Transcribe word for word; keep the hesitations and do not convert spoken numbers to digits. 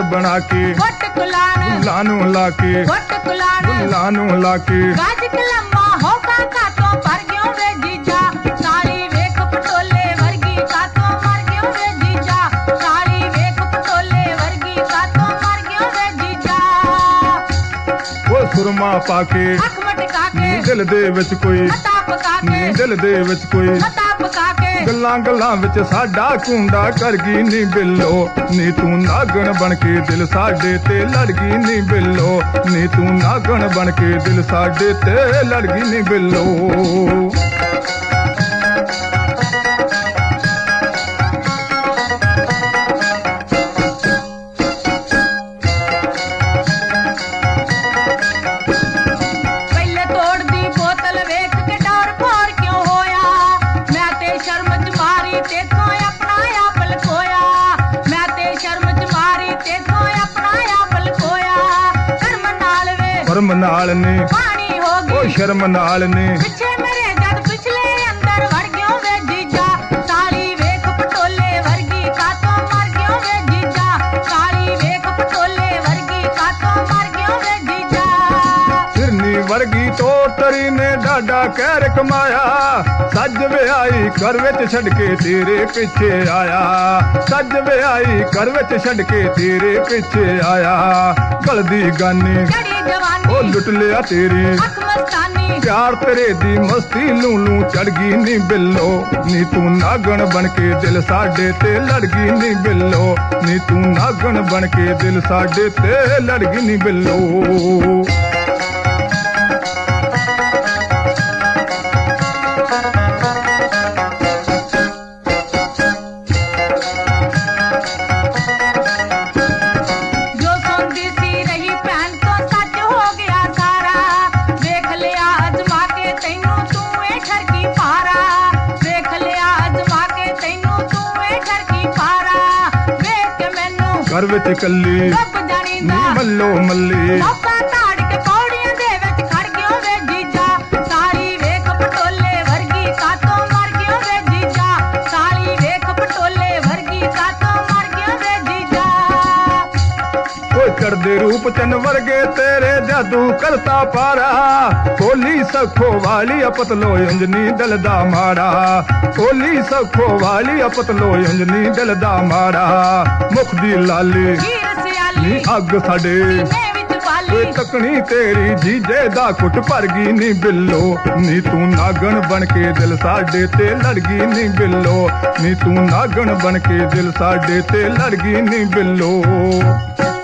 ਬਣਾ ਕੇ ਗੁੱਟ ਕੁਲਾਣ ਬੁੱਲਾਂ ਨੂੰ ਲਾ ਕੇ ਗੁੱਟ ਕੁਲਾਣ ਬੁੱਲਾਂ ਨੂੰ ਲਾ ਕੇ ਗੱਜ ਕਲਮਾ ਹੋ ਕਾਕਾ ਤੋਂ ਪਰ ਗਿਓ ਵੇ ਜੀਜਾ ਸਾਲੀ ਵੇਖ ਪਟੋਲੇ ਵਰਗੀ ਕਾਤੋਂ ਮਰ ਗਿਓ ਵੇ ਜੀਜਾ ਸਾਲੀ ਵੇਖ ਪਟੋਲੇ ਵਰਗੀ ਕਾਤੋਂ ਮਰ ਗਿਓ ਵੇ ਜੀਜਾ ਉਹ ਸੁਰਮਾ ਪਾ ਕੇ ਅੱਖ ਮਟਕਾ ਕੇ ਦਿਲ ਦੇ ਵਿੱਚ ਕੋਈ ਮਤਾ ਪਕਾ ਕੇ ਦਿਲ ਦੇ ਵਿੱਚ ਕੋਈ ਮਤਾ ਪਕਾ ਕੇ ਗੱਲਾਂ ਗੱਲਾਂ ਵਿੱਚ ਸਾਡਾ ਕੁੰਡਾ ਕਰ ਗਈ ਨੀ ਬਿੱਲੋ ਨੀ ਤੂੰ ਨਾਗਣ ਬਣ ਕੇ ਦਿਲ ਸਾਡੇ ਤੇ ਲੜ ਗਈ ਨੀ ਬਿੱਲੋ ਨੀ ਤੂੰ ਨਾਗਣ ਬਣ ਕੇ ਦਿਲ ਸਾਡੇ ਤੇ ਲੜ ਗਈ ਨੀ ਬਿੱਲੋ ਪਹਿਲੇ ਤੋੜਦੀ ਬੋਤਲ ਵੇਖ ਕੇ ਡਰ ਭੋਰ ਕਿਉਂ ਹੋਇਆ ਮੈਂ ਤੇ ਸ਼ਰਮ ਚ ਮਾਰੀ ਤੇਥੋਂ ਆਪਣਾ ਆਪ ਲਕੋਇਆ ਮੈਂ ਤੇ ਸ਼ਰਮ ਚ ਮਾਰੀ ਤੇਥੋਂ ਆਪਣਾ ਆਪ ਲਕੋਇਆ ਕਰਮ ਨਾਲ ਵੇ ਪਰਮ ਨਾਲ ਨੇ ਪਾਣੀ ਹੋ ਉਹ ਗਈ ਸ਼ਰਮ ਨਾਲ ਨੇ ਪਿੱਛੇ ਮੇਰੇ ਜਦ ਪਿਛਲੇ ਅੰਦਰ ਵੜ ਗਿਓ ਵੇ ਜੀਜਾ ਸਾਲੀ ਵੇਖ ਪਟੋਲੇ ਵਰਗੀ ਕਾਤੋਂ ਮਰ ਗਿਓ ਵੇ ਜੀਜਾ ਸਾਲੀ ਵੇਖ ਪਟੋਲੇ ਵਰਗੀ ਕਾਤੋਂ ਮਰ ਗਿਓ ਵੇ ਜੀਜਾ ਫਿਰਨੀ ਵਰਗੀ ਤੋਤਰੀ ਨੇ ਡਾਡਾ ਕਹਿਰ ਕਮਾਇਆ ਸੱਜ ਵਿਆਹੀ ਘਰ ਵਿੱਚ ਛੱਡ ਕੇ ਤੇਰੇ ਪਿੱਛੇ ਆਇਆ ਸੱਜ ਵਿਆਹੀ ਘਰ ਵਿੱਚ ਛੱਡ ਕੇ ਤੇਰੇ ਪਿੱਛੇ ਆਇਆ ਗਲਦੀ ਗਾਨੀ ਜੜੀ ਉਹ ਜਵਾਨੀ ਲੁੱਟ ਲਿਆ ਤੇਰੀ ਅੱਖ ਮਸਤਾਨੀ ਪਿਆਰ ਤੇਰੇ ਦੀ ਮਸਤੀ ਲੂ ਲੂ ਚੜ ਗਈ ਨੀ ਬਿੱਲੋ ਨੀ ਤੂੰ ਨਾਗਣ ਬਣ ਕੇ ਦਿਲ ਸਾਡੇ ਤੇ ਲੜ ਗਈ ਨੀ ਬਿੱਲੋ ਨੀ ਤੂੰ ਨਾਗਣ ਬਣ ਕੇ ਦਿਲ ਸਾਡੇ ਤੇ ਲੜ ਗਈ ਨੀ ਬਿੱਲੋ ਜੋ ਸੌਂਦੀ ਸੀ ਰਹੀ ਭੈਣ ਤੋਂ ਸੱਚ ਹੋ ਗਿਆ ਸਾਰਾ ਵੇਖ ਲਿਆ ਅਜਮਾ ਕੇ ਤੈਨੂੰ ਤੂੰ ਏ ਠਰਕੀ ਪਾਰਾ ਵੇਖ ਲਿਆ ਅਜਮਾ ਕੇ ਤੈਨੂੰ ਤੂੰ ਏ ਠਰਕੀ ਪਾਰਾ ਵੇਖ ਕੇ ਮੈਨੂੰ ਘਰ ਵਿੱਚ ਇਕੱਲੀ ਰੱਬ ਜਾਣੀਂਦਾ ਨੀ ਮੱਲੋ ਮੱਲੀ ਮੌਕਾ ਤਾੜ ਕੇ ਪੌੜੀਆਂ ਦੇ ਵਿੱਚ ਖੜ ਗਿਓ ਵੇ ਜੀਜਾ ਸਾਲੀ ਵੇਖ ਪਟੋਲੇ ਵਰਗੀ ਕਾਤੋਂ ਮਰ ਗਿਓ ਵੇ ਜੀਜਾ ਸਾਲੀ ਵੇਖ ਪਟੋਲੇ ਵਰਗੀ ਕਾਤੋਂ ਮਰ ਗਿਓ ਵੇ ਜੀਜਾ ਓਏ ਚੜਦੇ ਰੂਪ ਚੰਨ ਵਰਗੇ ਤੇਰੇ ਜਾਦੂ ਕਰਤਾ ਪਾਰਾ ਕੋਲੀ ਸਖੋ ਵਾਲੀ ਅਪਤਲੋ ਅੰਜਨੀ ਦਿਲ ਦਾ ਮਾੜਾ ਕੋਲੀ ਸਖੋ ਵਾਲੀ ਅਪਤਲੋ ਅੰਜਨੀ ਦਿਲ ਦਾ ਮਾੜਾ ਮੁਖ ਦੀ ਲਾਲੀ ਵੀਰ ਸਿਆਲੀ ਨੀ ਅੱਗ ਸਾਡੇ ਨੇ ਵਿੱਚ ਓਏ ਪਾਲੀ ਤਕਣੀ ਤੇਰੀ ਜੀਜੇ ਦਾ ਕੁੱਟ ਭਰ ਗਈ ਨੀ ਬਿੱਲੋ ਨੀ ਤੂੰ ਨਾਗਣ ਬਣ ਕੇ ਦਿਲ ਸਾਡੇ ਤੇ ਲੜ ਗਈ ਨੀ ਬਿੱਲੋ ਨੀ ਤੂੰ ਨਾਗਣ ਬਣ ਕੇ ਦਿਲ ਸਾਡੇ ਤੇ ਲੜ ਗਈ ਨੀ ਬਿੱਲੋ